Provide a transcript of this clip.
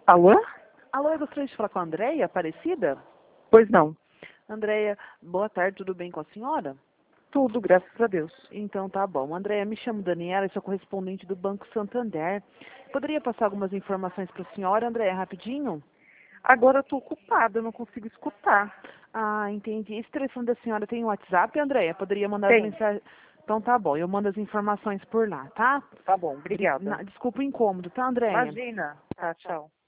Alô? Alô, eu gostaria de falar com a Andréia Aparecida? Pois não. Andréia, boa tarde, tudo bem com a senhora? Tudo, graças a Deus. Então tá bom. Andréia, me chamo Daniela, eu sou correspondente do Banco Santander. Poderia passar algumas informações para a senhora, Andréia, rapidinho? Agora eu tô ocupada, eu não consigo escutar. Ah, entendi. Esse telefone da senhora tem WhatsApp, Andréia? Poderia mandar as Tem. mensagens? Então tá bom, eu mando as informações por lá, tá? Tá bom, obrigada. Desculpa o incômodo, tá, Andréia? Imagina. Tá, tchau.